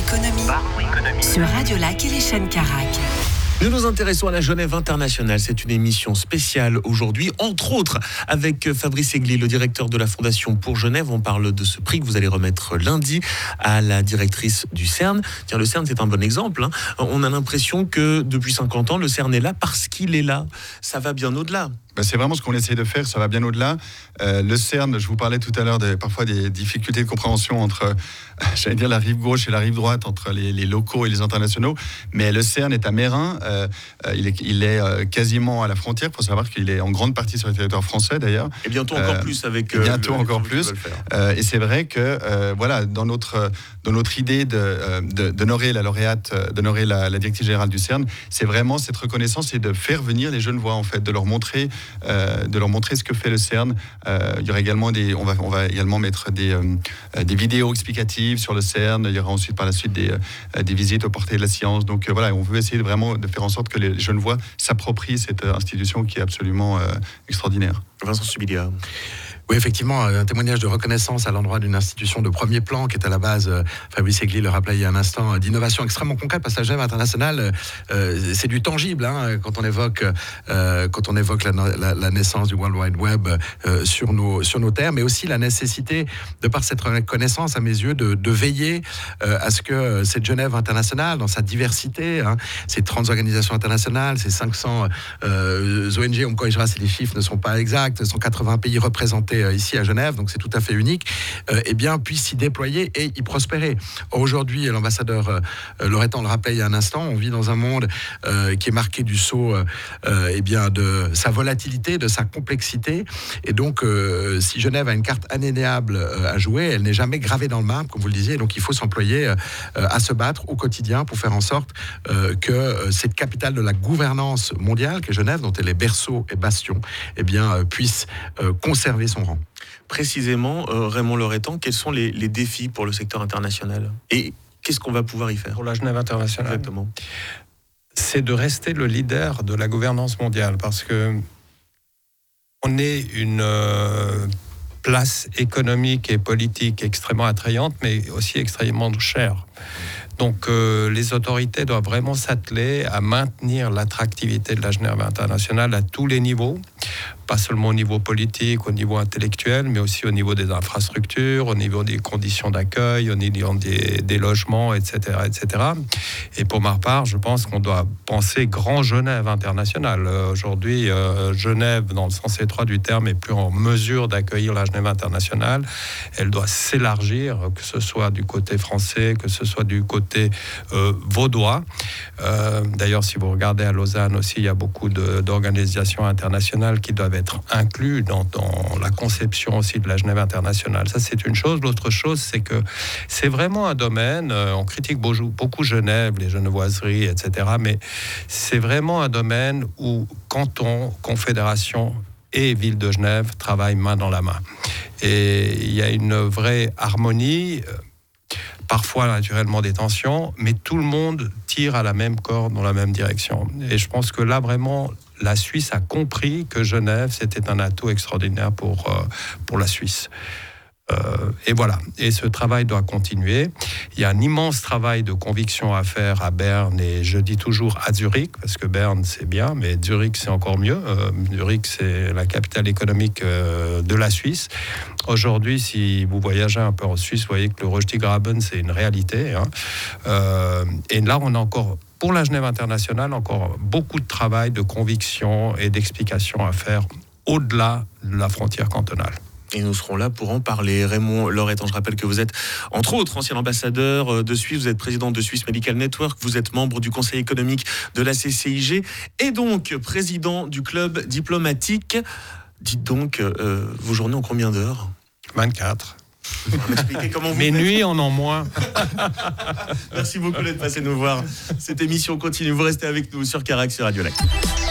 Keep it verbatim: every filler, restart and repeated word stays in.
économie, Parlons économie. sur Radio Lac et les chaînes Carac. Nous nous intéressons à la Genève internationale. C'est une émission spéciale aujourd'hui, entre autres avec Fabrice Egli, le directeur de la Fondation pour Genève. On parle de ce prix que vous allez remettre lundi à la directrice du CERN. Tiens, le CERN, c'est un bon exemple. Hein. On a l'impression que depuis cinquante ans, le CERN est là parce qu'il est là. Ça va bien au-delà. Ben c'est vraiment ce qu'on essaie de faire, ça va bien au-delà. Euh, le CERN, je vous parlais tout à l'heure de, parfois des difficultés de compréhension entre, euh, j'allais dire, la rive gauche et la rive droite, entre les, les locaux et les internationaux. Mais le CERN est à Meyrin, euh, il est, il est euh, quasiment à la frontière. Il faut savoir qu'il est en grande partie sur le territoire français d'ailleurs. Et bientôt encore euh, plus avec... Euh, bientôt le, encore plus. Euh, et c'est vrai que, euh, voilà, dans notre, dans notre idée de, de, d'honorer la lauréate, d'honorer la, la directrice générale du CERN, c'est vraiment cette reconnaissance et de faire venir les Genevois, en fait, de leur montrer... Euh, de leur montrer ce que fait le CERN. Euh, il y aura également des, on va, on va également mettre des, euh, des vidéos explicatives sur le CERN. Il y aura ensuite par la suite des, euh, des visites aux portées de la science. Donc euh, voilà, on veut essayer vraiment de faire en sorte que les Genevois s'approprient cette institution qui est absolument euh, extraordinaire. Vincent Subilia. Oui, effectivement, un témoignage de reconnaissance à l'endroit d'une institution de premier plan qui est à la base, euh, Fabrice Egli le rappelait il y a un instant, d'innovation extrêmement concrète, parce que la Genève internationale, euh, c'est du tangible, hein, quand on évoque, euh, quand on évoque la, la, la naissance du World Wide Web euh, sur, nos, sur nos terres, mais aussi la nécessité, de par cette reconnaissance, à mes yeux, de, de veiller euh, à ce que cette Genève internationale, dans sa diversité, hein, ces trente organisations internationales, ces cinq cents euh, O N G, on me corrigera si les chiffres ne sont pas exacts, cent quatre-vingts pays représentés ici à Genève, donc c'est tout à fait unique, euh, eh bien, puisse s'y déployer et y prospérer. Aujourd'hui, l'ambassadeur euh, Loretan le rappelait il y a un instant, on vit dans un monde euh, qui est marqué du sceau euh, eh bien, de sa volatilité, de sa complexité, et donc euh, si Genève a une carte indéniable euh, à jouer, elle n'est jamais gravée dans le marbre, comme vous le disiez, donc il faut s'employer euh, à se battre au quotidien pour faire en sorte euh, que euh, cette capitale de la gouvernance mondiale, qu'est Genève, dont elle est berceau et bastion, eh bien, euh, puisse euh, conserver son rang. Précisément, euh, Raymond Loretan, quels sont les, les défis pour le secteur international ? Et qu'est-ce qu'on va pouvoir y faire ? Pour la Genève internationale, exactement, c'est de rester le leader de la gouvernance mondiale, parce que on est une euh, place économique et politique extrêmement attrayante, mais aussi extrêmement chère. Donc euh, les autorités doivent vraiment s'atteler à maintenir l'attractivité de la Genève internationale à tous les niveaux, pas seulement au niveau politique, au niveau intellectuel, mais aussi au niveau des infrastructures, au niveau des conditions d'accueil, au niveau des, des logements, et cetera, et cetera. Et pour ma part, je pense qu'on doit penser grand Genève internationale. Euh, aujourd'hui, euh, Genève, dans le sens étroit du terme, est plus en mesure d'accueillir la Genève internationale. Elle doit s'élargir, que ce soit du côté français, que ce soit du côté euh, vaudois. Euh, d'ailleurs, si vous regardez à Lausanne aussi, il y a beaucoup de, d'organisations internationales qui doivent être inclus dans, dans la conception aussi de la Genève internationale. Ça, c'est une chose. L'autre chose, c'est que c'est vraiment un domaine, euh, on critique beaucoup, beaucoup Genève, les genevoiseries, et cetera, mais c'est vraiment un domaine où canton, confédération et ville de Genève travaillent main dans la main. Et il y a une vraie harmonie, euh, parfois naturellement des tensions, mais tout le monde tire à la même corde, dans la même direction. Et je pense que là, vraiment, la Suisse a compris que Genève, c'était un atout extraordinaire pour, euh, pour la Suisse. Euh, et voilà, et ce travail doit continuer. Il y a un immense travail de conviction à faire à Berne, et je dis toujours à Zurich, parce que Berne c'est bien, mais Zurich c'est encore mieux. Euh, Zurich c'est la capitale économique euh, de la Suisse. Aujourd'hui, si vous voyagez un peu en Suisse, vous voyez que le Röstigraben c'est une réalité. Hein. Euh, et là, on a encore, pour la Genève internationale, encore beaucoup de travail de conviction et d'explication à faire au-delà de la frontière cantonale. Et nous serons là pour en parler. Raymond Loretan, je rappelle que vous êtes, entre autres, ancien ambassadeur de Suisse, vous êtes président de Swiss Medical Network, vous êtes membre du conseil économique de la C C I G et donc président du club diplomatique. Dites donc, euh, vos journées ont combien d'heures ? vingt-quatre. Comment vous Mes faites. nuits en ont moins. Merci beaucoup d'être passé nous voir. Cette émission continue. Vous restez avec nous sur Carac, sur Radio Lac.